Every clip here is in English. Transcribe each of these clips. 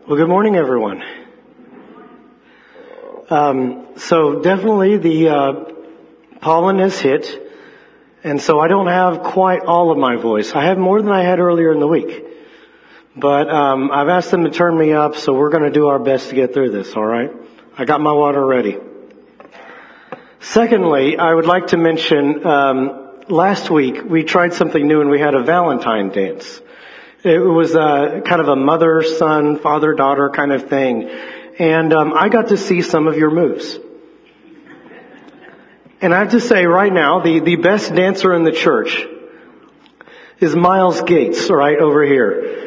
Well, good morning, everyone. So definitely the pollen has hit, and so I don't have quite all of my voice. I have more than I had earlier in the week. But I've asked them to turn me up, so we're going to do our best to get through this, all right? I got my water ready. Secondly, I would like to mention, last week we tried something new and we had a Valentine dance. It was kind of a mother, son, father, daughter kind of thing. And I got to see some of your moves. And I have to say right now, the best dancer in the church is Miles Gates, right over here.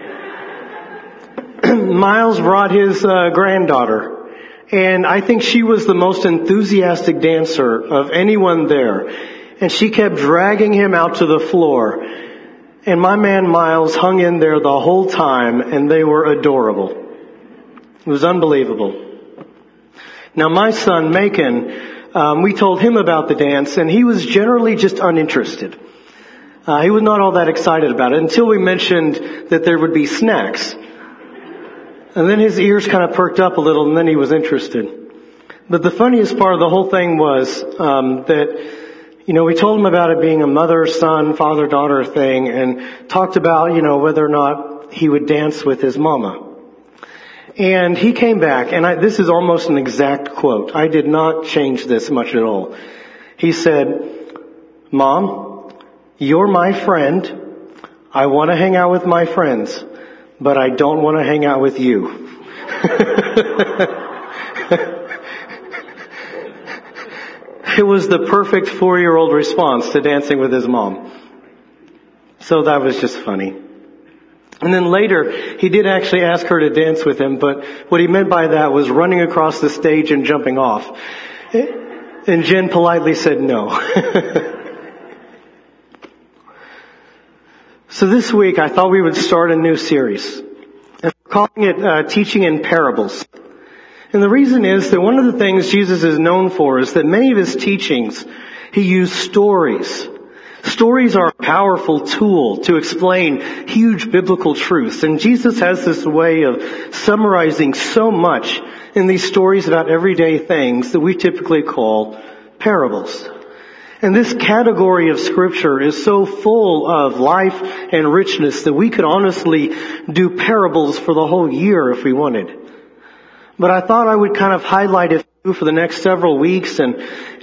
Miles brought his granddaughter. And I think she was the most enthusiastic dancer of anyone there. And she kept dragging him out to the floor. And my man Miles hung in there the whole time, and they were adorable. It was unbelievable. Now my son, Macon, we told him about the dance, and he was generally just uninterested. He was not all that excited about it until we mentioned that there would be snacks. And then his ears kind of perked up a little, and then he was interested. But the funniest part of the whole thing was that we told him about it being a mother, son, father, daughter thing and talked about, whether or not he would dance with his mama. And he came back, and this is almost an exact quote. I did not change this much at all. He said, "Mom, you're my friend. I want to hang out with my friends, but I don't want to hang out with you." It was the perfect 4-year-old response to dancing with his mom. So that was just funny. And then later, he did actually ask her to dance with him, but what he meant by that was running across the stage and jumping off. And Jen politely said no. So this week, I thought we would start a new series. And we're calling it Teaching in Parables. And the reason is that one of the things Jesus is known for is that many of his teachings, he used stories. Stories are a powerful tool to explain huge biblical truths. And Jesus has this way of summarizing so much in these stories about everyday things that we typically call parables. And this category of scripture is so full of life and richness that we could honestly do parables for the whole year if we wanted. But I thought I would kind of highlight it for the next several weeks and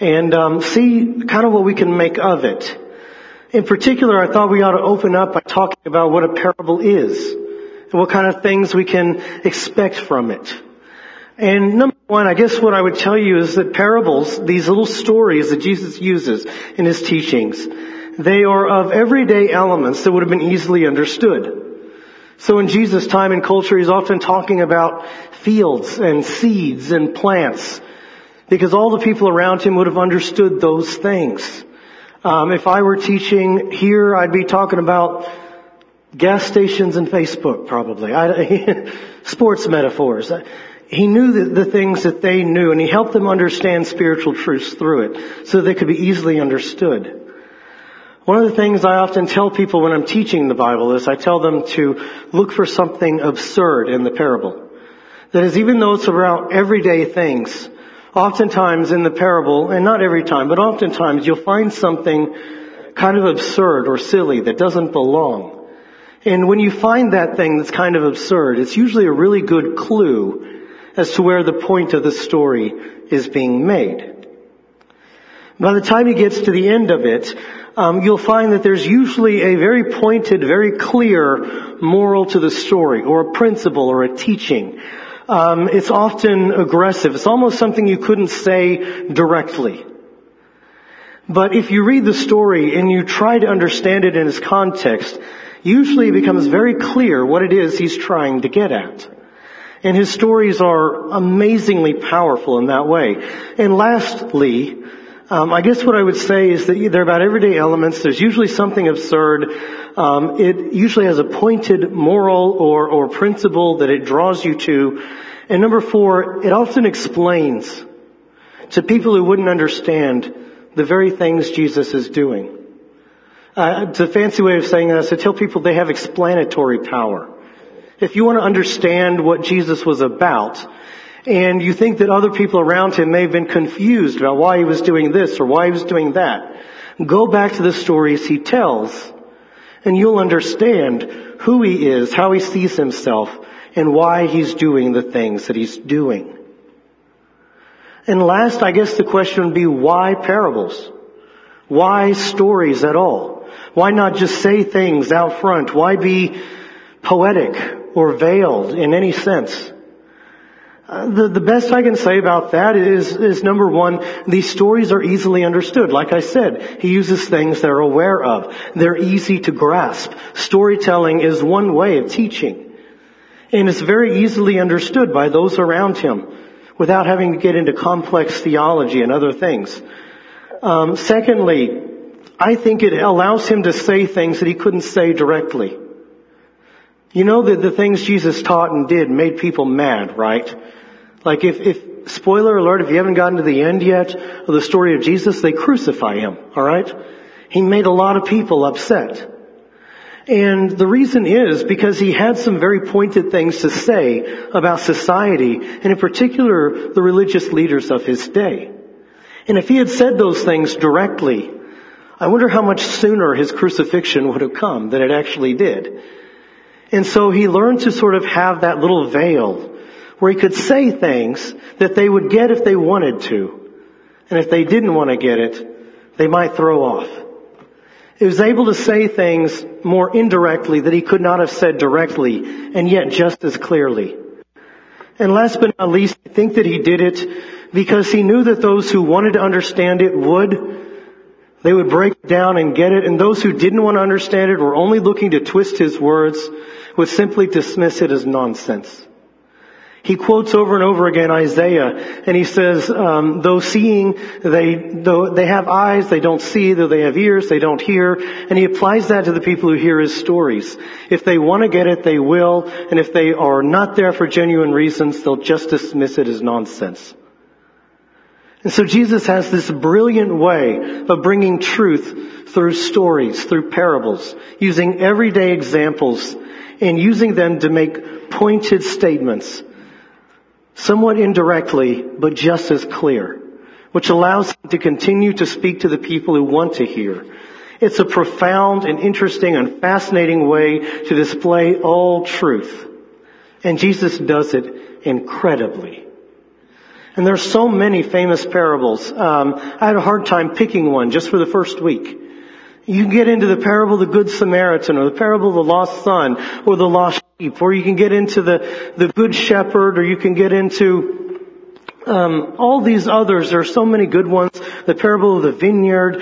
see kind of what we can make of it. In particular, I thought we ought to open up by talking about what a parable is and what kind of things we can expect from it. And number one, I guess what I would tell you is that parables, these little stories that Jesus uses in his teachings, they are of everyday elements that would have been easily understood. So in Jesus' time and culture, he's often talking about fields and seeds and plants because all the people around him would have understood those things. If I were teaching here, I'd be talking about gas stations and Facebook probably. Sports metaphors. He knew the things that they knew, and he helped them understand spiritual truths through it so they could be easily understood. One of the things I often tell people when I'm teaching the Bible is I tell them to look for something absurd in the parable. That is, even though it's about everyday things, oftentimes in the parable, and not every time, but oftentimes you'll find something kind of absurd or silly that doesn't belong. And when you find that thing that's kind of absurd, it's usually a really good clue as to where the point of the story is being made. By the time he gets to the end of it, you'll find that there's usually a very pointed, very clear moral to the story, or a principle, or a teaching. It's often aggressive. It's almost something you couldn't say directly. But if you read the story and you try to understand it in its context, usually it becomes very clear what it is he's trying to get at. And his stories are amazingly powerful in that way. And lastly, I guess what I would say is that they're about everyday elements. There's usually something absurd. It usually has a pointed moral or principle that it draws you to. And number 4, it often explains to people who wouldn't understand the very things Jesus is doing. It's a fancy way of saying that is to tell people they have explanatory power. If you want to understand what Jesus was about, and you think that other people around him may have been confused about why he was doing this or why he was doing that, go back to the stories he tells, and you'll understand who he is, how he sees himself, and why he's doing the things that he's doing. And last, I guess the question would be, why parables? Why stories at all? Why not just say things out front? Why be poetic or veiled in any sense? The best I can say about that is number one, these stories are easily understood. Like I said, he uses things they're aware of. They're easy to grasp. Storytelling is one way of teaching. And it's very easily understood by those around him without having to get into complex theology and other things. Secondly, I think it allows him to say things that he couldn't say directly. You know that the things Jesus taught and did made people mad, right? Like if spoiler alert, if you haven't gotten to the end yet of the story of Jesus, they crucify him, alright? He made a lot of people upset. And the reason is because he had some very pointed things to say about society, and in particular, the religious leaders of his day. And if he had said those things directly, I wonder how much sooner his crucifixion would have come than it actually did. And so he learned to sort of have that little veil where he could say things that they would get if they wanted to. And if they didn't want to get it, they might throw off. He was able to say things more indirectly that he could not have said directly, and yet just as clearly. And last but not least, I think that he did it because he knew that those who wanted to understand it would. They would break it down and get it, and those who didn't want to understand it, were only looking to twist his words, would simply dismiss it as nonsense. He quotes over and over again Isaiah, and he says, though seeing, though they have eyes, they don't see, though they have ears, they don't hear, and he applies that to the people who hear his stories. If they want to get it, they will, and if they are not there for genuine reasons, they'll just dismiss it as nonsense. And so Jesus has this brilliant way of bringing truth through stories, through parables, using everyday examples and using them to make pointed statements, somewhat indirectly, but just as clear, which allows him to continue to speak to the people who want to hear. It's a profound and interesting and fascinating way to display all truth. And Jesus does it incredibly. And there's so many famous parables. I had a hard time picking one just for the first week. You can get into the parable of the Good Samaritan, or the parable of the lost son, or the lost sheep, or you can get into the Good Shepherd, or you can get into all these others. There are so many good ones. The parable of the vineyard,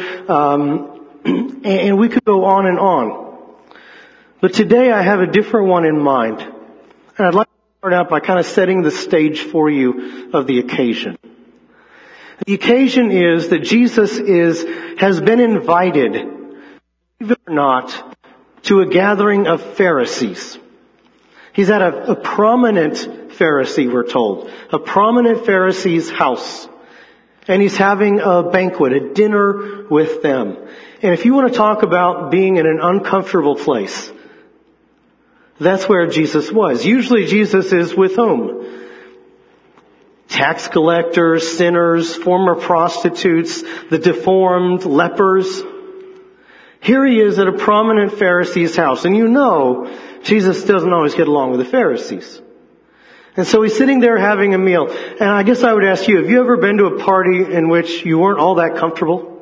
and we could go on and on. But today I have a different one in mind, and I'd like start out by kind of setting the stage for you of the occasion. The occasion is that Jesus has been invited, believe it or not, to a gathering of Pharisees. He's at a prominent Pharisee, we're told, a prominent Pharisee's house. And he's having a banquet, a dinner with them. And if you want to talk about being in an uncomfortable place, that's where Jesus was. Usually Jesus is with whom? Tax collectors, sinners, former prostitutes, the deformed, lepers. Here he is at a prominent Pharisee's house. And you know, Jesus doesn't always get along with the Pharisees. And so he's sitting there having a meal. And I guess I would ask you, have you ever been to a party in which you weren't all that comfortable?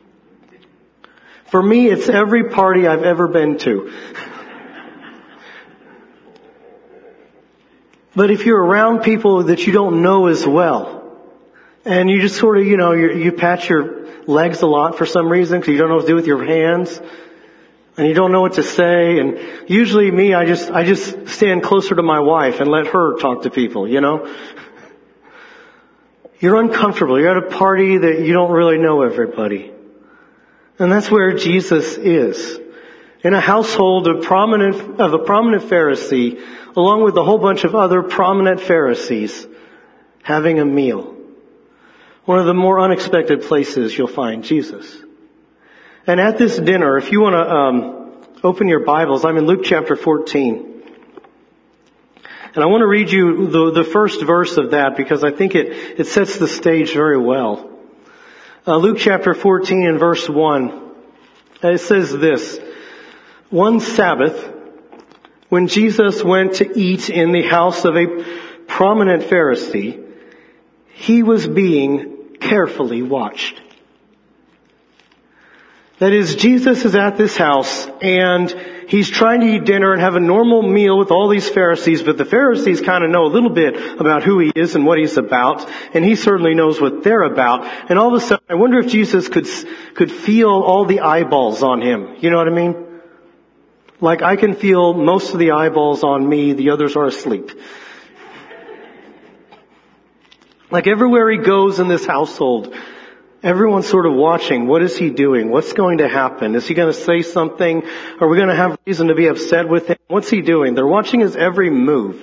For me, it's every party I've ever been to. But if you're around people that you don't know as well, and you just sort of, you pat your legs a lot for some reason because you don't know what to do with your hands, and you don't know what to say, and usually me, I just stand closer to my wife and let her talk to people, You're uncomfortable. You're at a party that you don't really know everybody. And that's where Jesus is. In a household of a prominent Pharisee, along with a whole bunch of other prominent Pharisees, having a meal. One of the more unexpected places you'll find Jesus. And at this dinner, if you want to open your Bibles, I'm in Luke chapter 14. And I want to read you the first verse of that because I think it sets the stage very well. Luke chapter 14 and verse 1. It says this: one Sabbath, when Jesus went to eat in the house of a prominent Pharisee, he was being carefully watched. That is, Jesus is at this house and he's trying to eat dinner and have a normal meal with all these Pharisees, but the Pharisees kind of know a little bit about who he is and what he's about, and he certainly knows what they're about. And all of a sudden, I wonder if Jesus could feel all the eyeballs on him. You know what I mean? Like I can feel most of the eyeballs on me, the others are asleep. Like everywhere he goes in this household, everyone's sort of watching. What is he doing? What's going to happen? Is he going to say something? Are we going to have reason to be upset with him? What's he doing? They're watching his every move.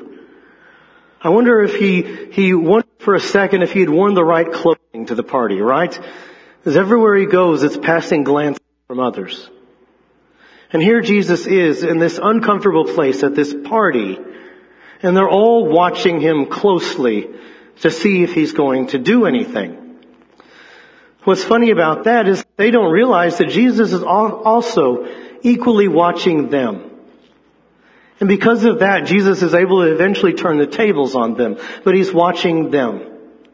I wonder if he wondered for a second if he had worn the right clothing to the party, right? Because everywhere he goes, it's passing glances from others. And here Jesus is in this uncomfortable place at this party, and they're all watching him closely to see if he's going to do anything. What's funny about that is they don't realize that Jesus is also equally watching them. And because of that, Jesus is able to eventually turn the tables on them, but he's watching them.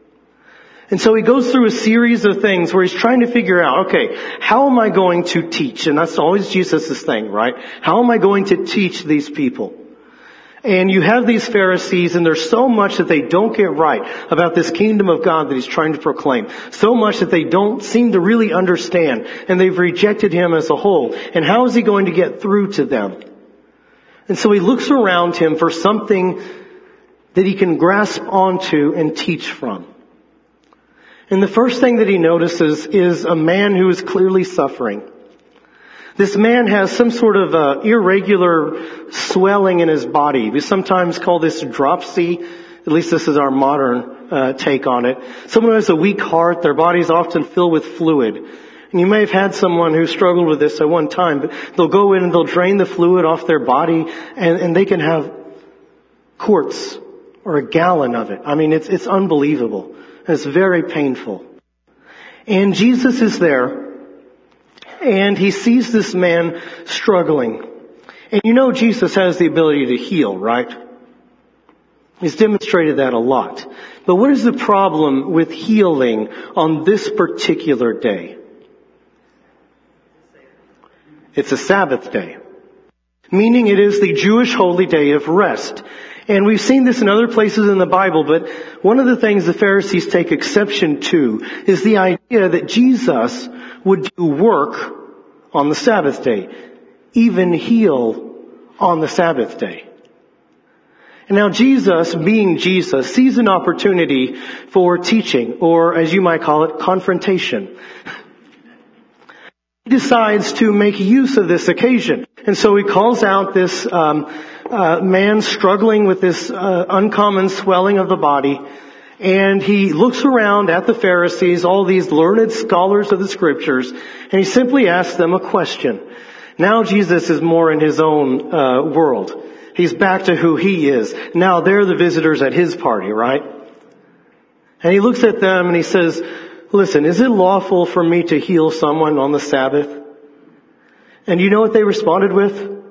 And so he goes through a series of things where he's trying to figure out, okay, how am I going to teach? And that's always Jesus' thing, right? How am I going to teach these people? And you have these Pharisees, and there's so much that they don't get right about this kingdom of God that he's trying to proclaim. So much that they don't seem to really understand, and they've rejected him as a whole. And how is he going to get through to them? And so he looks around him for something that he can grasp onto and teach from. And the first thing that he notices is a man who is clearly suffering. This man has some sort of irregular swelling in his body. We sometimes call this dropsy. At least this is our modern take on it. Someone who has a weak heart, their body's often filled with fluid. And you may have had someone who struggled with this at one time, but they'll go in and they'll drain the fluid off their body, and they can have quarts or a gallon of it. I mean, it's unbelievable. It's very painful. And Jesus is there. And he sees this man struggling. And you know Jesus has the ability to heal, right? He's demonstrated that a lot. But what is the problem with healing on this particular day? It's a Sabbath day. Meaning it is the Jewish holy day of rest. And we've seen this in other places in the Bible, but one of the things the Pharisees take exception to is the idea that Jesus would do work on the Sabbath day, even heal on the Sabbath day. And now Jesus, being Jesus, sees an opportunity for teaching, or as you might call it, confrontation. He decides to make use of this occasion. And so he calls out this man struggling with this uncommon swelling of the body. And he looks around at the Pharisees, all these learned scholars of the Scriptures, and he simply asks them a question. Now Jesus is more in his own world. He's back to who he is. Now they're the visitors at his party, right? And he looks at them and he says, listen, is it lawful for me to heal someone on the Sabbath? And you know what they responded with?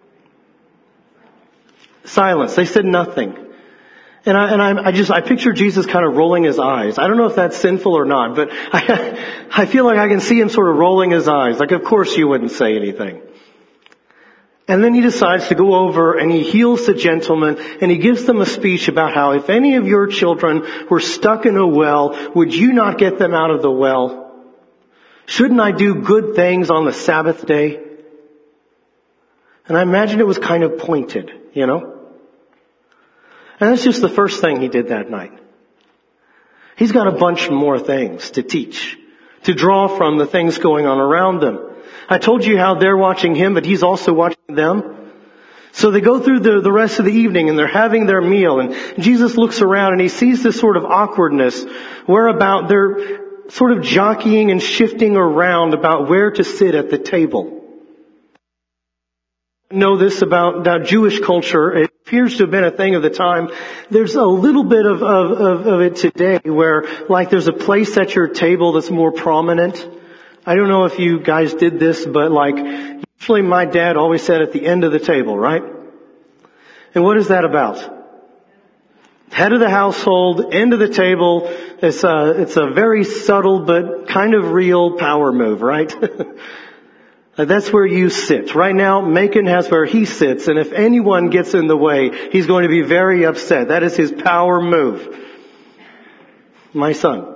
Silence. They said nothing. And I picture Jesus kind of rolling his eyes. I don't know if that's sinful or not, but I feel like I can see him sort of rolling his eyes. Like, of course you wouldn't say anything. And then he decides to go over and he heals the gentleman and he gives them a speech about how if any of your children were stuck in a well, would you not get them out of the well? Shouldn't I do good things on the Sabbath day? And I imagine it was kind of pointed, you know? And that's just the first thing he did that night. He's got a bunch more things to teach, to draw from the things going on around them. I told you how they're watching him, but he's also watching them. So they go through the rest of the evening and they're having their meal, and Jesus looks around and he sees this sort of awkwardness whereabout they're sort of jockeying and shifting around about where to sit at the table. Know this about Jewish culture. appears to have been a thing of the time. There's a little bit of it today where, like, there's a place at your table that's more prominent. I don't know if you guys did this, but like, usually my dad always sat at the end of the table, right? And what is that about? Head of the household, end of the table. It's a very subtle but kind of real power move, right? That's where you sit. Right now, Macon has where he sits, and if anyone gets in the way, he's going to be very upset. That is his power move. My son.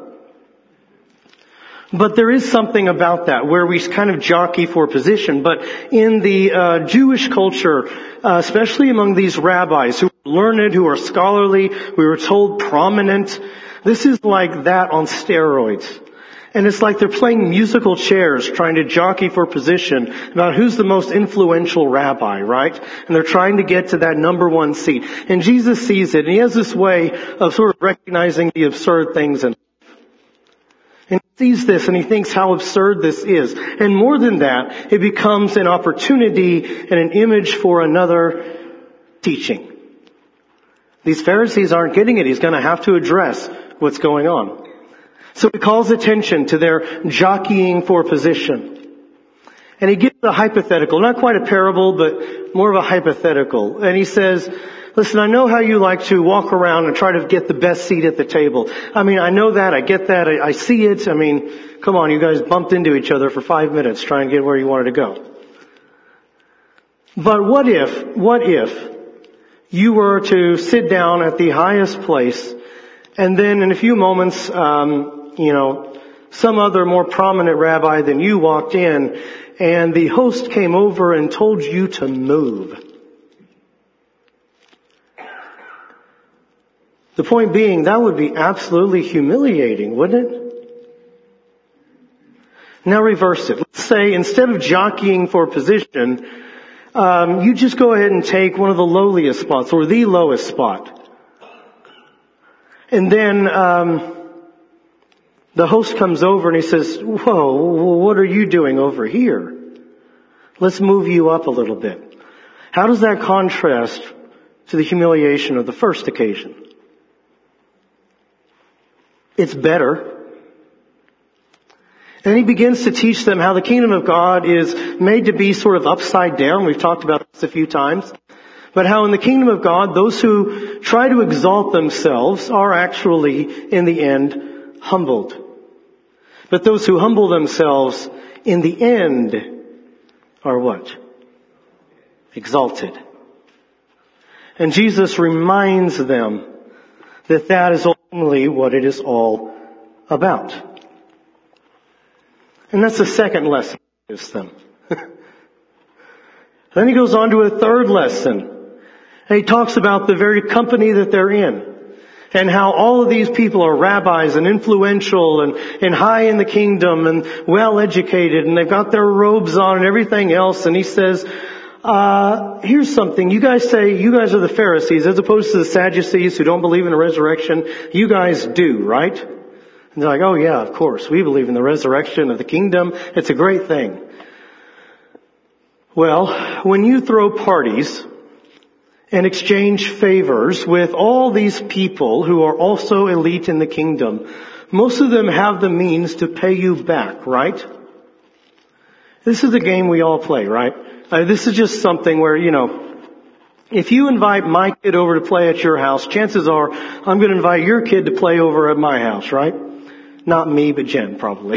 But there is something about that where we kind of jockey for position. But in the Jewish culture, especially among these rabbis who are learned, who are scholarly, we were told prominent, this is like that on steroids. And it's like they're playing musical chairs trying to jockey for position about who's the most influential rabbi, right? And they're trying to get to that number one seat. And Jesus sees it, and he has this way of sort of recognizing the absurd things in. And he sees this and he thinks how absurd this is. And more than that, it becomes an opportunity and an image for another teaching. These Pharisees aren't getting it. He's going to have to address what's going on. So he calls attention to their jockeying for position. And he gives a hypothetical, not quite a parable, but more of a hypothetical. And he says, listen, I know how you like to walk around and try to get the best seat at the table. I mean, I know that. I get that. I see it. I mean, come on, you guys bumped into each other for 5 minutes trying to get where you wanted to go. But what if you were to sit down at the highest place and then in a few moments, some other more prominent rabbi than you walked in and the host came over and told you to move? The point being, that would be absolutely humiliating, wouldn't it? Now reverse it. Let's say instead of jockeying for position, you just go ahead and take one of the lowliest spots or the lowest spot. And then the host comes over and he says, whoa, what are you doing over here? Let's move you up a little bit. How does that contrast to the humiliation of the first occasion? It's better. And he begins to teach them how the kingdom of God is made to be sort of upside down. We've talked about this a few times. But how in the kingdom of God, those who try to exalt themselves are actually, in the end, humbled. But those who humble themselves, in the end, are what? Exalted. And Jesus reminds them that that is ultimately what it is all about. And that's the second lesson he gives them. Then he goes on to a third lesson. And he talks about the very company that they're in. And how all of these people are rabbis and influential and high in the kingdom and well educated and they've got their robes on and everything else. And he says, here's something. You guys say you guys are the Pharisees as opposed to the Sadducees who don't believe in the resurrection. You guys do, right? And they're like, oh yeah, of course. We believe in the resurrection of the kingdom. It's a great thing. Well, when you throw parties and exchange favors with all these people who are also elite in the kingdom, most of them have the means to pay you back, right? This is a game we all play, right? This is just something where, if you invite my kid over to play at your house, chances are I'm going to invite your kid to play over at my house, right? Not me, but Jen, probably.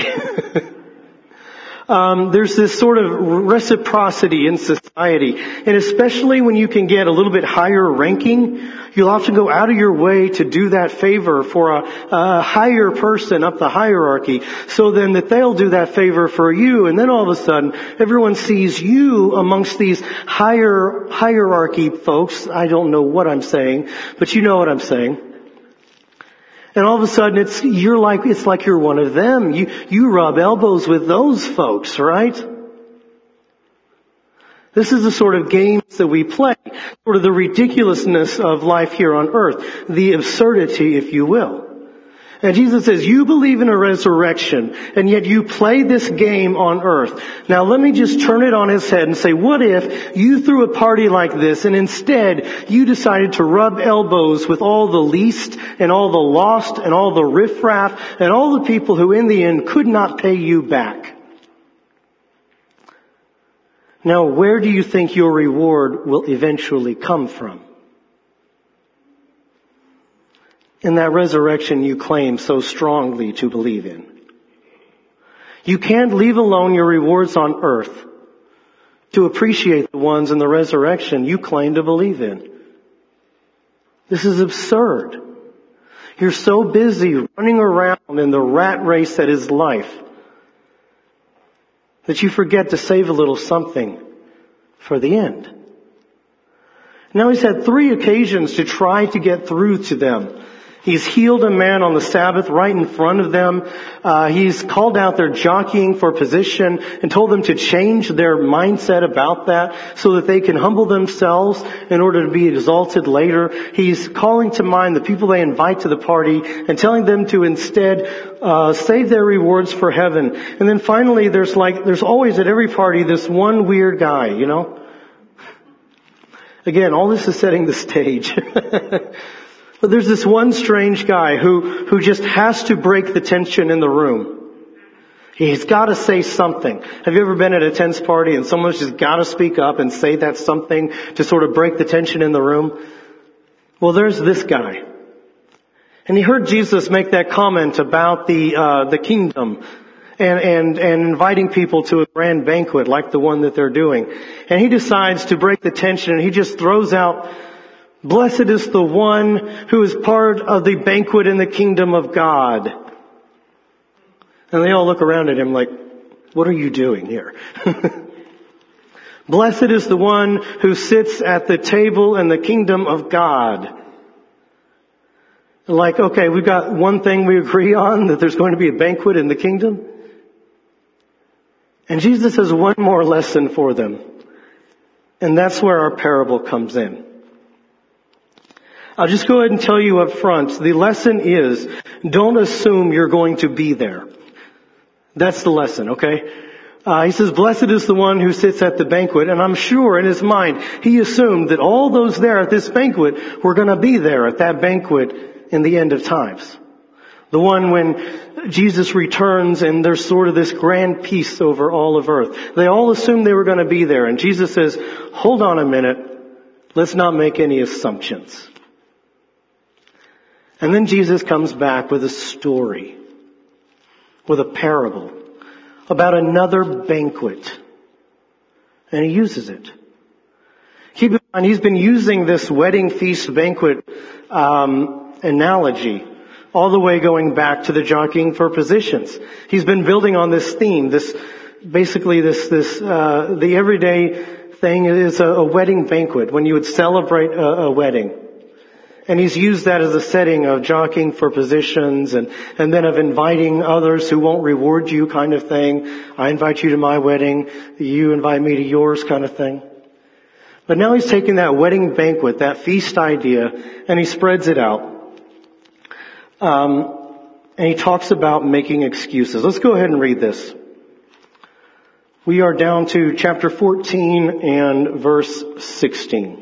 There's this sort of reciprocity in society. And especially when you can get a little bit higher ranking, you'll often go out of your way to do that favor for a higher person up the hierarchy, so then that they'll do that favor for you. And then all of a sudden, everyone sees you amongst these hierarchy folks. I don't know what I'm saying, but you know what I'm saying. And all of a sudden it's like you're one of them. You rub elbows with those folks, right? This is the sort of games that we play, sort of the ridiculousness of life here on earth, the absurdity, if you will. And Jesus says, you believe in a resurrection, and yet you play this game on earth. Now let me just turn it on its head and say, what if you threw a party like this, and instead you decided to rub elbows with all the least, and all the lost, and all the riffraff, and all the people who in the end could not pay you back? Now where do you think your reward will eventually come from? In that resurrection you claim so strongly to believe in. You can't leave alone your rewards on earth to appreciate the ones in the resurrection you claim to believe in. This is absurd. You're so busy running around in the rat race that is life that you forget to save a little something for the end. Now he's had 3 occasions to try to get through to them. He's healed a man on the Sabbath right in front of them. He's called out their jockeying for position and told them to change their mindset about that so that they can humble themselves in order to be exalted later. He's calling to mind the people they invite to the party and telling them to instead save their rewards for heaven. And then finally there's always at every party this one weird guy, you know? Again, all this is setting the stage. But there's this one strange guy who just has to break the tension in the room. He's got to say something. Have you ever been at a tense party and someone's just got to speak up and say that something to sort of break the tension in the room? Well, there's this guy. And he heard Jesus make that comment about the kingdom and inviting people to a grand banquet like the one that they're doing. And he decides to break the tension and he just throws out, "Blessed is the one who is part of the banquet in the kingdom of God." And they all look around at him like, what are you doing here? Blessed is the one who sits at the table in the kingdom of God. Like, okay, we've got one thing we agree on, that there's going to be a banquet in the kingdom. And Jesus has one more lesson for them. And that's where our parable comes in. I'll just go ahead and tell you up front, the lesson is, don't assume you're going to be there. That's the lesson, okay? He says, blessed is the one who sits at the banquet, and I'm sure in his mind, he assumed that all those there at this banquet were going to be there at that banquet in the end of times. The one when Jesus returns and there's sort of this grand peace over all of earth. They all assumed they were going to be there, and Jesus says, hold on a minute, let's not make any assumptions. And then Jesus comes back with a story, with a parable about another banquet. And he uses it. Keep in mind, he's been using this wedding feast banquet analogy all the way going back to the jockeying for positions. He's been building on this theme, the everyday thing is a wedding banquet, when you would celebrate a wedding. And he's used that as a setting of jockeying for positions and then of inviting others who won't reward you kind of thing. I invite you to my wedding, you invite me to yours kind of thing. But now he's taking that wedding banquet, that feast idea, and he spreads it out. And he talks about making excuses. Let's go ahead and read this. We are down to chapter 14 and verse 16.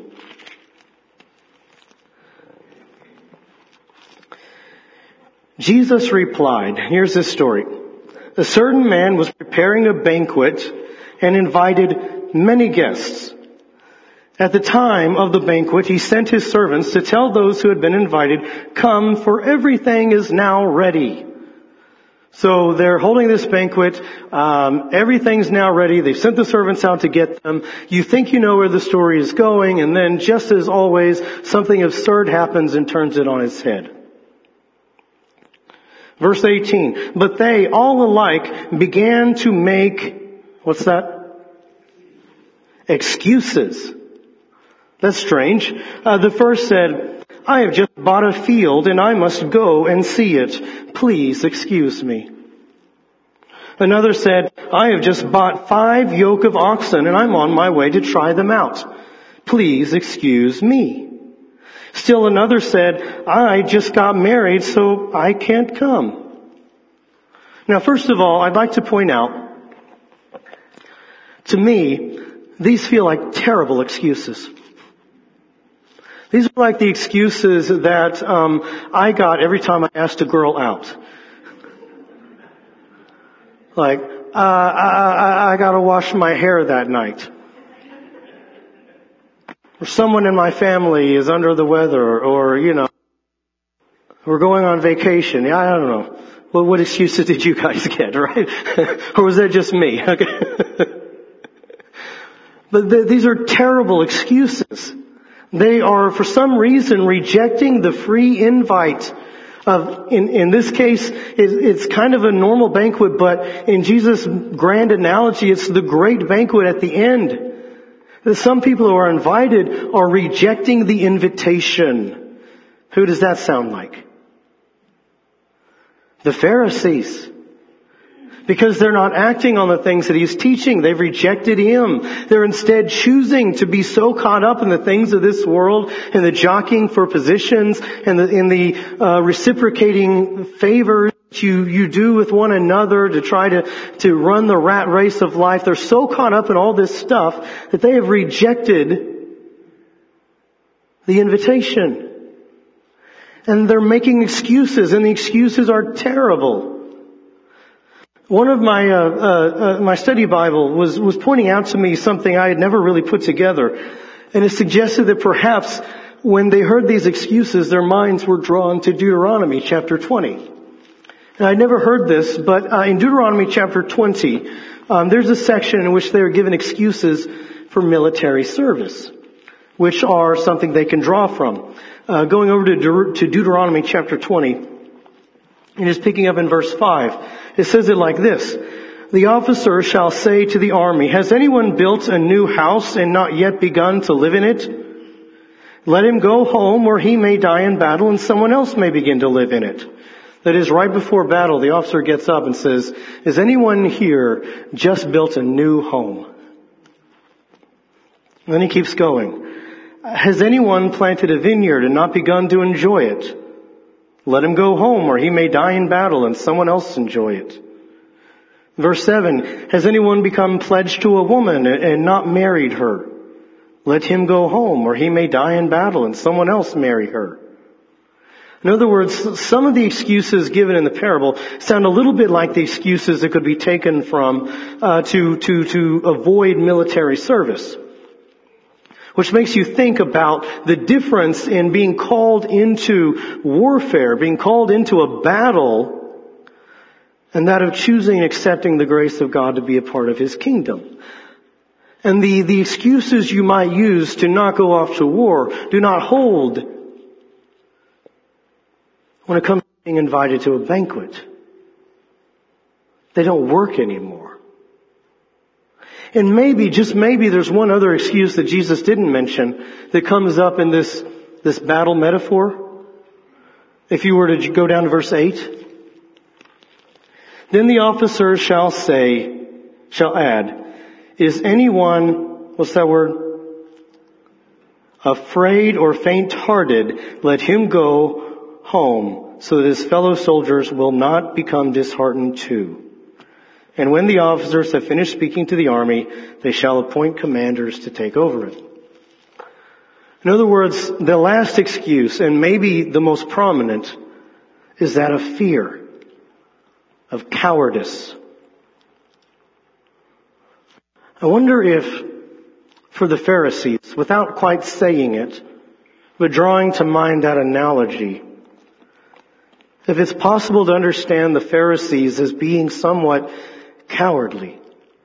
Jesus replied, here's this story. A certain man was preparing a banquet and invited many guests. At the time of the banquet, he sent his servants to tell those who had been invited, come, for everything is now ready. So they're holding this banquet. Everything's now ready. They've sent the servants out to get them. You think you know where the story is going, and then just as always, something absurd happens and turns it on its head. Verse 18, but they all alike began to make, what's that? Excuses. That's strange. The first said, I have just bought a field and I must go and see it. Please excuse me. Another said, I have just bought 5 yoke of oxen and I'm on my way to try them out. Please excuse me. Still another said, I just got married, so I can't come. Now, first of all, I'd like to point out, to me, these feel like terrible excuses. These are like the excuses that I got every time I asked a girl out. Like, I gotta wash my hair that night. Or someone in my family is under the weather, or, we're going on vacation. Yeah, I don't know. Well, what excuses did you guys get, right? Or was that just me? Okay. But these are terrible excuses. They are, for some reason, rejecting the free invite of, in this case, it's kind of a normal banquet, but in Jesus' grand analogy, it's the great banquet at the end. Some people who are invited are rejecting the invitation. Who does that sound like? The Pharisees. Because they're not acting on the things that he's teaching. They've rejected him. They're instead choosing to be so caught up in the things of this world and the jockeying for positions and in the reciprocating favors you do with one another to try to run the rat race of life. They're so caught up in all this stuff that they have rejected the invitation. And they're making excuses, and the excuses are terrible. One of my study Bible was pointing out to me something I had never really put together, and it suggested that perhaps when they heard these excuses, their minds were drawn to Deuteronomy chapter 20. And I'd never heard this, but in Deuteronomy chapter 20, there's a section in which they are given excuses for military service, which are something they can draw from. Going over to Deuteronomy chapter 20, and just picking up in verse 5. It says it like this. The officer shall say to the army, has anyone built a new house and not yet begun to live in it? Let him go home or he may die in battle and someone else may begin to live in it. That is, right before battle, the officer gets up and says, has anyone here just built a new home? And then he keeps going. Has anyone planted a vineyard and not begun to enjoy it? Let him go home or he may die in battle and someone else enjoy it. Verse 7, has anyone become pledged to a woman and not married her? Let him go home or he may die in battle and someone else marry her. In other words, some of the excuses given in the parable sound a little bit like the excuses that could be taken from to avoid military service. Which makes you think about the difference in being called into warfare, being called into a battle, and that of choosing and accepting the grace of God to be a part of His kingdom. And the excuses you might use to not go off to war do not hold when it comes to being invited to a banquet. They don't work anymore. And maybe, just maybe, there's one other excuse that Jesus didn't mention that comes up in this battle metaphor. If you were to go down to verse 8. Then the officer shall add, is anyone, what's that word? Afraid or faint-hearted, let him go home, so that his fellow soldiers will not become disheartened too. And when the officers have finished speaking to the army, they shall appoint commanders to take over it. In other words, the last excuse, and maybe the most prominent, is that of fear, of cowardice. I wonder if, for the Pharisees, without quite saying it, but drawing to mind that analogy, if it's possible to understand the Pharisees as being somewhat cowardly.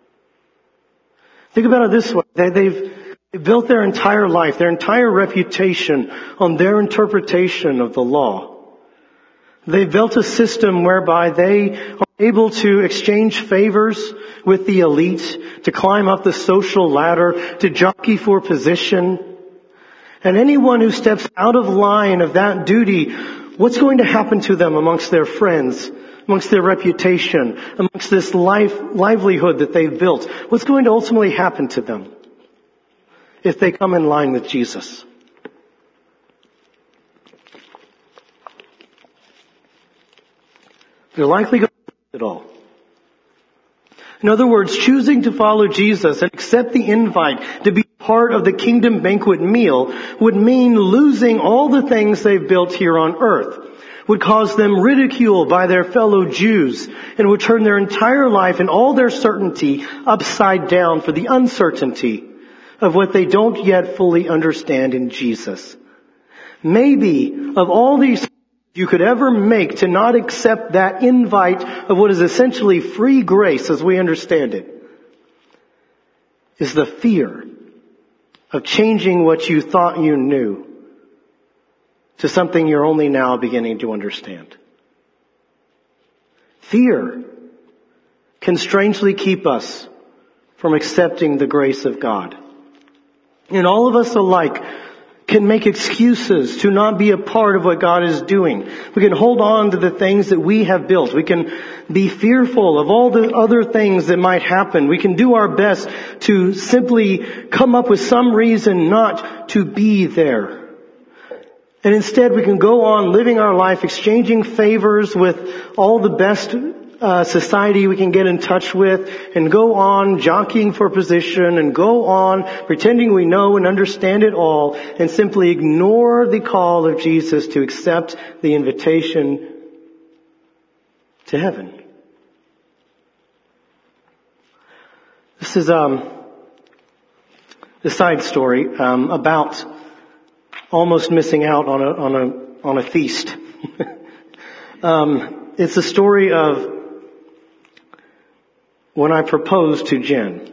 Think about it this way. They've built their entire life, their entire reputation on their interpretation of the law. They've built a system whereby they are able to exchange favors with the elite, to climb up the social ladder, to jockey for position. And anyone who steps out of line of that duty, what's going to happen to them amongst their friends, amongst their reputation, amongst this livelihood that they've built? What's going to ultimately happen to them if they come in line with Jesus? They're likely going to lose it all. In other words, choosing to follow Jesus and accept the invite to be part of the kingdom banquet meal would mean losing all the things they've built here on earth, would cause them ridicule by their fellow Jews, and would turn their entire life and all their certainty upside down for the uncertainty of what they don't yet fully understand in Jesus. Maybe of all these you could ever make to not accept that invite of what is essentially free grace as we understand it is the fear of changing what you thought you knew to something you're only now beginning to understand. Fear can strangely keep us from accepting the grace of God. And all of us alike can make excuses to not be a part of what God is doing. We can hold on to the things that we have built. We can be fearful of all the other things that might happen. We can do our best to simply come up with some reason not to be there. And instead we can go on living our life, exchanging favors with all the best society we can get in touch with, and go on jockeying for position, and go on pretending we know and understand it all, and simply ignore the call of Jesus to accept the invitation to heaven. This is a side story about almost missing out on a feast. It's a story of when I proposed to Jen.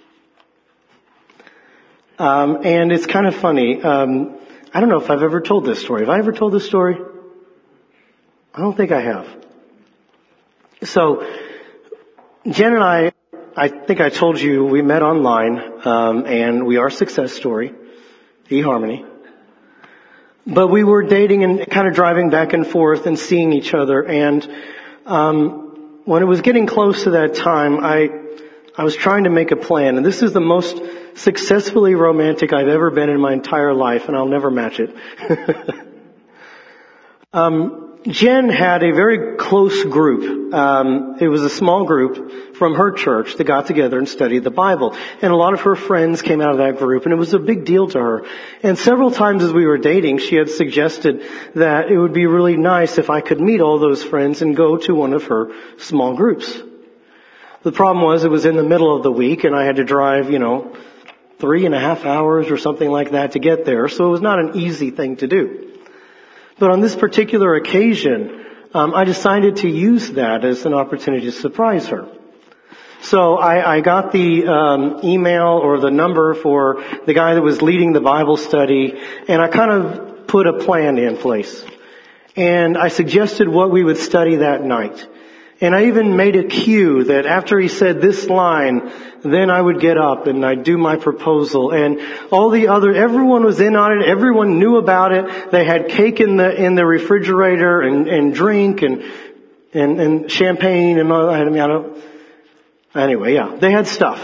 And it's kind of funny. I don't know if I've ever told this story. Have I ever told this story? I don't think I have. So, Jen and I think I told you we met online, and we are Success Story, eHarmony. But we were dating and kind of driving back and forth and seeing each other, and when it was getting close to that time, I was trying to make a plan, and this is the most successfully romantic I've ever been in my entire life, and I'll never match it. Jen had a very close group. It was a small group from her church that got together and studied the Bible. And a lot of her friends came out of that group, and it was a big deal to her. And several times as we were dating, she had suggested that it would be really nice if I could meet all those friends and go to one of her small groups. The problem was it was in the middle of the week, and I had to drive, 3.5 hours or something like that to get there. So it was not an easy thing to do. But on this particular occasion, I decided to use that as an opportunity to surprise her. So I got the email or the number for the guy that was leading the Bible study, and I kind of put a plan in place. And I suggested what we would study that night. And I even made a cue that after he said this line, then I would get up and I'd do my proposal. And everyone was in on it. Everyone knew about it. They had cake in the refrigerator and drink and champagne and all that. Anyway, yeah, they had stuff.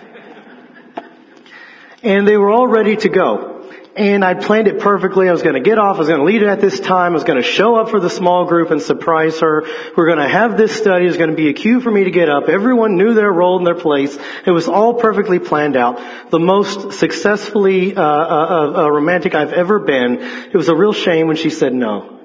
And they were all ready to go. And I planned it perfectly. I was going to get off. I was going to lead it at this time. I was going to show up for the small group and surprise her. We're going to have this study. There's going to be a cue for me to get up. Everyone knew their role and their place. It was all perfectly planned out. The most successfully romantic I've ever been. It was a real shame when she said no.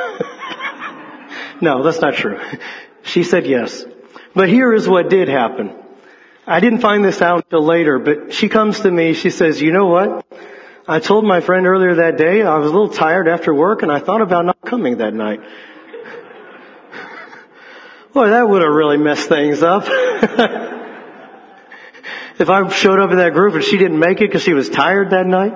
No, that's not true. She said yes. But here is what did happen. I didn't find this out until later, but she comes to me. She says, "You know what? I told my friend earlier that day I was a little tired after work, and I thought about not coming that night." Boy, that would have really messed things up. If I showed up in that group and she didn't make it because she was tired that night.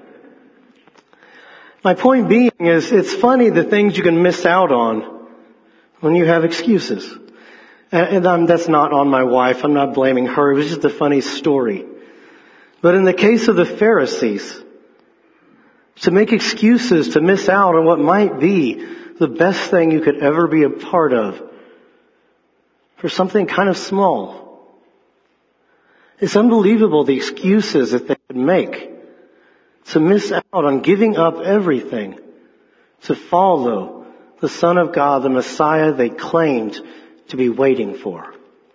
My point being is, it's funny the things you can miss out on when you have excuses. And that's not on my wife. I'm not blaming her. It was just a funny story. But in the case of the Pharisees, to make excuses to miss out on what might be the best thing you could ever be a part of for something kind of small. It's unbelievable the excuses that they could make to miss out on giving up everything to follow the Son of God, the Messiah they claimed to be waiting for.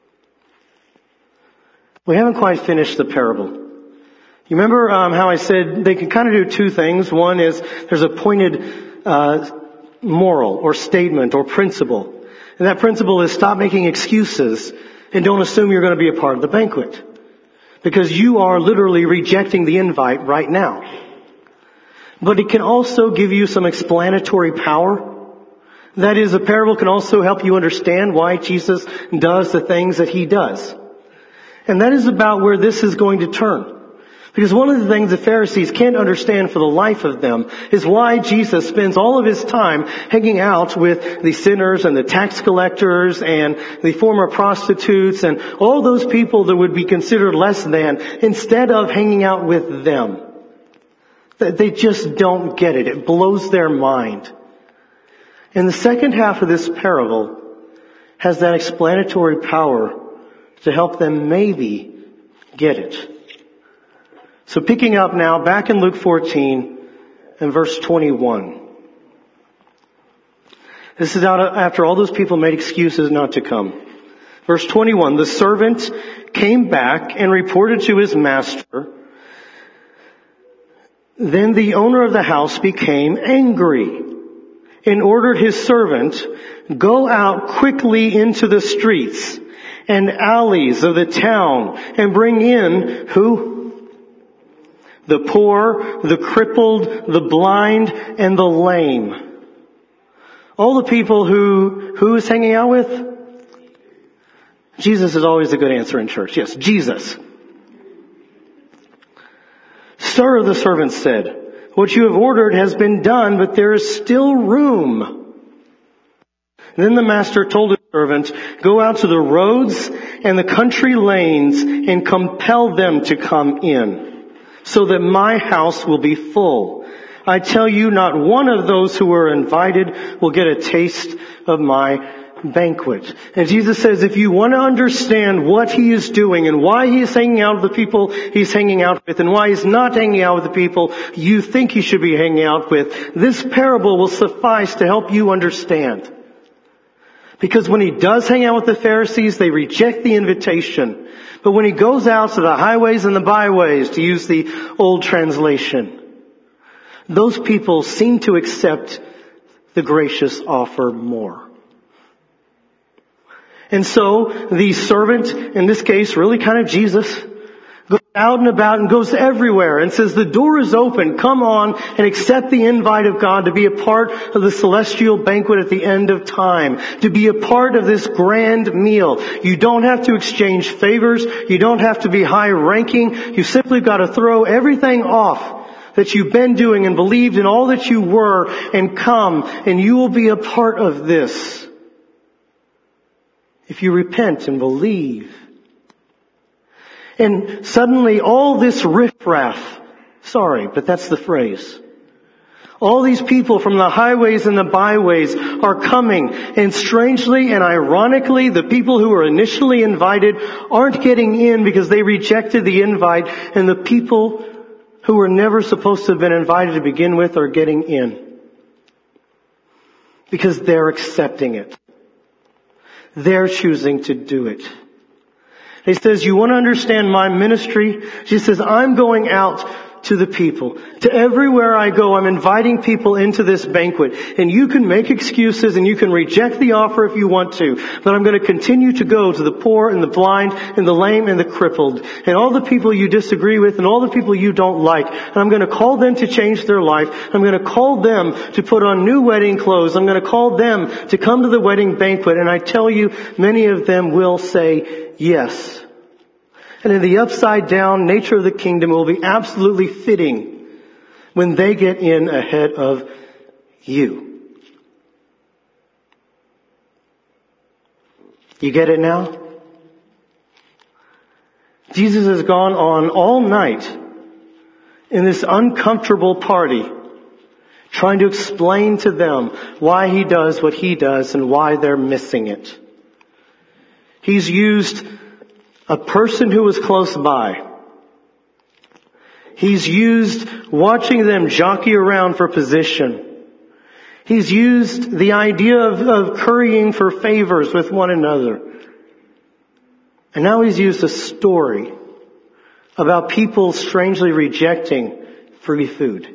We haven't quite finished the parable. You remember how I said they can kind of do two things. One is there's a pointed moral or statement or principle. And that principle is stop making excuses and don't assume you're going to be a part of the banquet. Because you are literally rejecting the invite right now. But it can also give you some explanatory power. That is, a parable can also help you understand why Jesus does the things that He does. And that is about where this is going to turn. Because one of the things the Pharisees can't understand for the life of them is why Jesus spends all of His time hanging out with the sinners and the tax collectors and the former prostitutes and all those people that would be considered less than, instead of hanging out with them. They just don't get it. It blows their mind. And the second half of this parable has that explanatory power to help them maybe get it. So picking up now, back in Luke 14 and verse 21. This is after all those people made excuses not to come. Verse 21, the servant came back and reported to his master. Then the owner of the house became angry and ordered his servant, go out quickly into the streets and alleys of the town and bring in who? The poor, the crippled, the blind, and the lame. All the people who is hanging out with? Jesus is always a good answer in church. Yes, Jesus. Sir, the servant said, what you have ordered has been done, but there is still room. Then the master told his servant, go out to the roads and the country lanes and compel them to come in, so that my house will be full. I tell you, not one of those who are invited will get a taste of my banquet. And Jesus says, if you want to understand what He is doing and why He is hanging out with the people He's hanging out with and why He's not hanging out with the people you think He should be hanging out with, this parable will suffice to help you understand. Because when He does hang out with the Pharisees, they reject the invitation. But when He goes out to the highways and the byways, to use the old translation, those people seem to accept the gracious offer more. And so the servant, in this case really kind of Jesus, goes out and about and goes everywhere and says, the door is open, come on and accept the invite of God to be a part of the celestial banquet at the end of time, to be a part of this grand meal. You don't have to exchange favors, you don't have to be high ranking, you simply got to throw everything off that you've been doing and believed in all that you were and come, and you will be a part of this. If you repent and believe. And suddenly all this riffraff, sorry, but that's the phrase. All these people from the highways and the byways are coming, and strangely and ironically, the people who were initially invited aren't getting in because they rejected the invite, and the people who were never supposed to have been invited to begin with are getting in. Because they're accepting it. They're choosing to do it. He says, you want to understand my ministry? She says, I'm going out to the people. To everywhere I go, I'm inviting people into this banquet. And you can make excuses and you can reject the offer if you want to. But I'm going to continue to go to the poor and the blind and the lame and the crippled. And all the people you disagree with and all the people you don't like. And I'm going to call them to change their life. I'm going to call them to put on new wedding clothes. I'm going to call them to come to the wedding banquet. And I tell you, many of them will say yes. And in the upside down nature of the kingdom, it will be absolutely fitting when they get in ahead of you. You get it now? Jesus has gone on all night in this uncomfortable party, trying to explain to them why He does what He does and why they're missing it. He's used a person who was close by. He's used watching them jockey around for position. He's used the idea of currying for favors with one another. And now he's used a story about people strangely rejecting free food.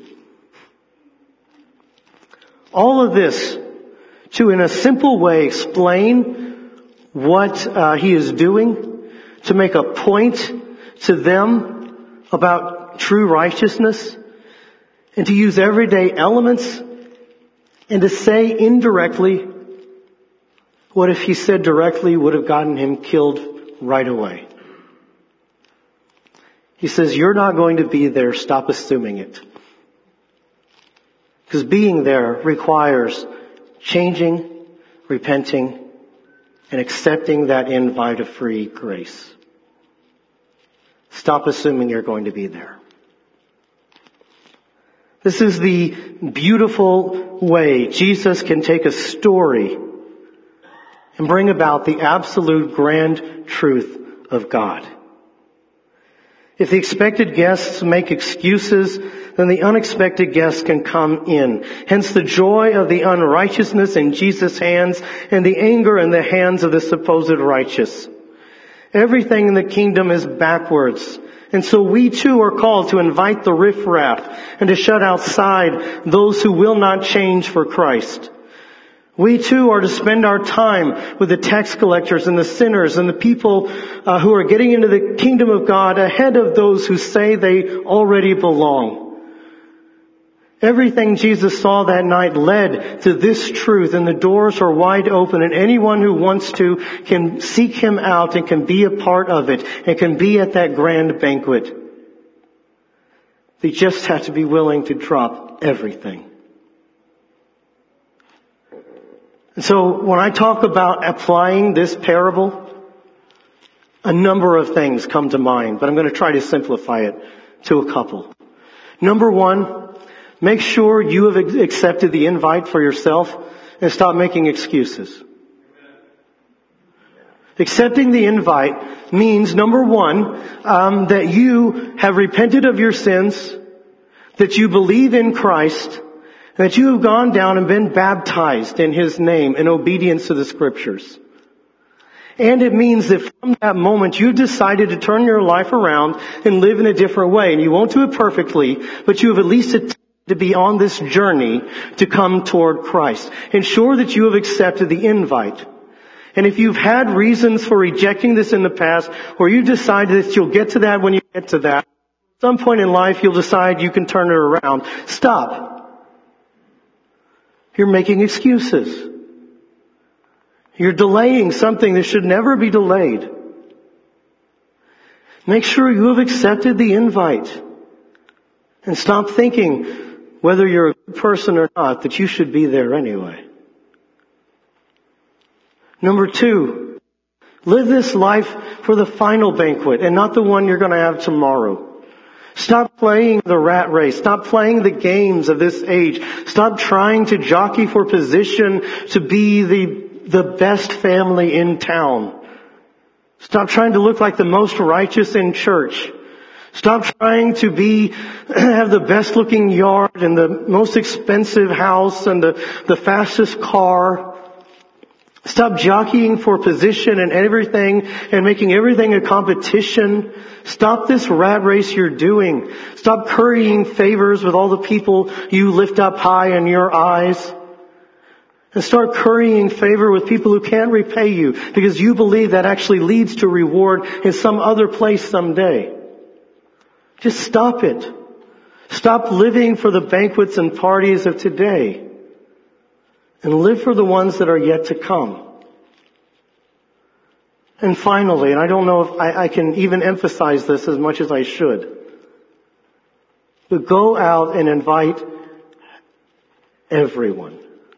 All of this to, in a simple way, explain what he is doing, to make a point to them about true righteousness, and to use everyday elements, and to say indirectly what if he said directly would have gotten him killed right away. He says, you're not going to be there, stop assuming it. Because being there requires changing, repenting, and accepting that invite of free grace. Stop assuming you're going to be there. This is the beautiful way Jesus can take a story and bring about the absolute grand truth of God. If the expected guests make excuses, then the unexpected guests can come in. Hence the joy of the unrighteousness in Jesus' hands and the anger in the hands of the supposed righteous. Everything in the kingdom is backwards. And so we too are called to invite the riffraff and to shut outside those who will not change for Christ. We too are to spend our time with the tax collectors and the sinners and the people who are getting into the kingdom of God ahead of those who say they already belong. Everything Jesus saw that night led to this truth, and the doors are wide open, and anyone who wants to can seek him out and can be a part of it and can be at that grand banquet. They just have to be willing to drop everything. And so when I talk about applying this parable, a number of things come to mind, but I'm going to try to simplify it to a couple. Number one, make sure you have accepted the invite for yourself and stop making excuses. Accepting the invite means, number one, that you have repented of your sins, that you believe in Christ, that you have gone down and been baptized in His name in obedience to the Scriptures. And it means that from that moment you decided to turn your life around and live in a different way. And you won't do it perfectly, but you have at least attempted to be on this journey to come toward Christ. Ensure that you have accepted the invite. And if you've had reasons for rejecting this in the past, or you decided that you'll get to that when you get to that, at some point in life you'll decide you can turn it around. Stop. You're making excuses. You're delaying something that should never be delayed. Make sure you have accepted the invite. And stop thinking, whether you're a good person or not, that you should be there anyway. Number two, live this life for the final banquet and not the one you're going to have tomorrow. Stop playing the rat race. Stop playing the games of this age. Stop trying to jockey for position to be the best family in town. Stop trying to look like the most righteous in church. Stop trying to have the best looking yard and the most expensive house and the fastest car. Stop jockeying for position and everything and making everything a competition. Stop this rat race you're doing. Stop currying favors with all the people you lift up high in your eyes. And start currying favor with people who can't repay you because you believe that actually leads to reward in some other place someday. Just stop it. Stop living for the banquets and parties of today and live for the ones that are yet to come. And finally, and I don't know if I can even emphasize this as much as I should, but go out and invite everyone.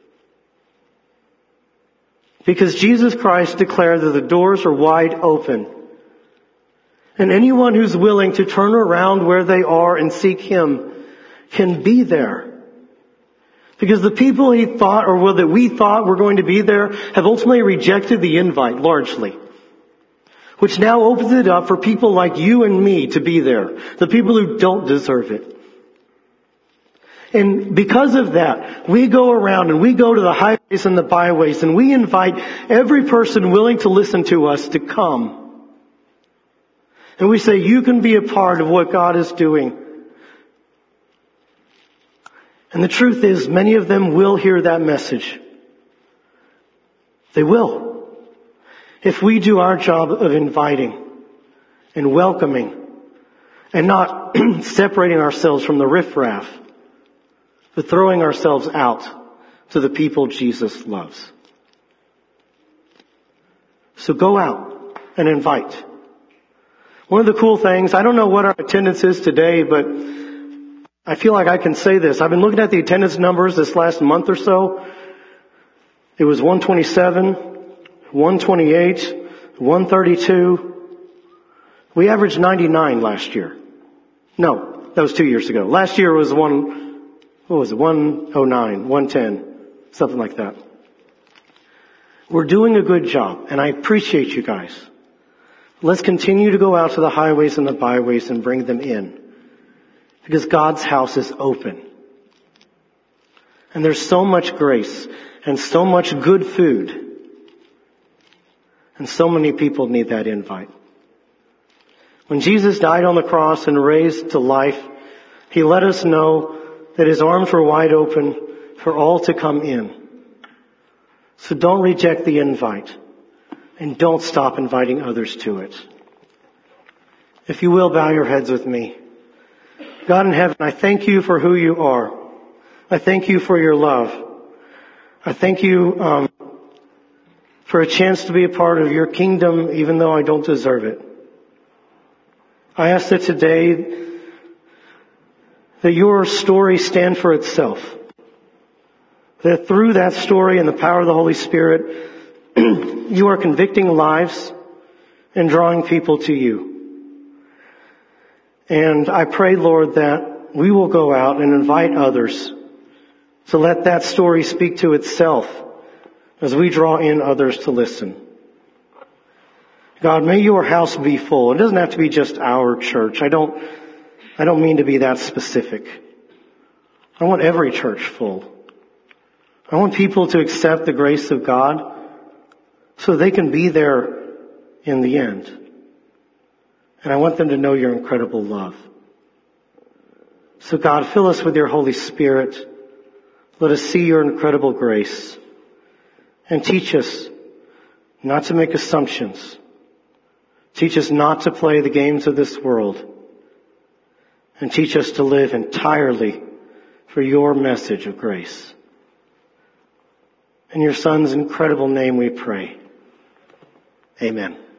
Because Jesus Christ declared that the doors are wide open. And anyone who's willing to turn around where they are and seek Him can be there. Because the people he thought, or that we thought were going to be there, have ultimately rejected the invite largely. Which now opens it up for people like you and me to be there. The people who don't deserve it. And because of that, we go around and we go to the highways and the byways and we invite every person willing to listen to us to come. And we say, you can be a part of what God is doing. And the truth is, many of them will hear that message. They will. If we do our job of inviting and welcoming and not separating ourselves from the riffraff, but throwing ourselves out to the people Jesus loves. So go out and invite. One of the cool things, I don't know what our attendance is today, but I feel like I can say this. I've been looking at the attendance numbers this last month or so. It was 127, 128, 132. We averaged 99 last year. No, that was 2 years ago. Last year was 109, 110, something like that. We're doing a good job, and I appreciate you guys. Let's continue to go out to the highways and the byways and bring them in. Because God's house is open. And there's so much grace and so much good food. And so many people need that invite. When Jesus died on the cross and raised to life, He let us know that His arms were wide open for all to come in. So don't reject the invite. And don't stop inviting others to it. If you will, bow your heads with me. God in heaven, I thank you for who you are. I thank you for your love. I thank you for a chance to be a part of your kingdom, even though I don't deserve it. I ask that today that your story stand for itself. That through that story and the power of the Holy Spirit, you are convicting lives and drawing people to you. And I pray, Lord, that we will go out and invite others to let that story speak to itself as we draw in others to listen. God, may your house be full. It doesn't have to be just our church. I don't mean to be that specific. I want every church full. I want people to accept the grace of God so they can be there in the end. And I want them to know your incredible love. So God, fill us with your Holy Spirit. Let us see your incredible grace. And teach us not to make assumptions. Teach us not to play the games of this world. And teach us to live entirely for your message of grace. In your Son's incredible name we pray. Amen.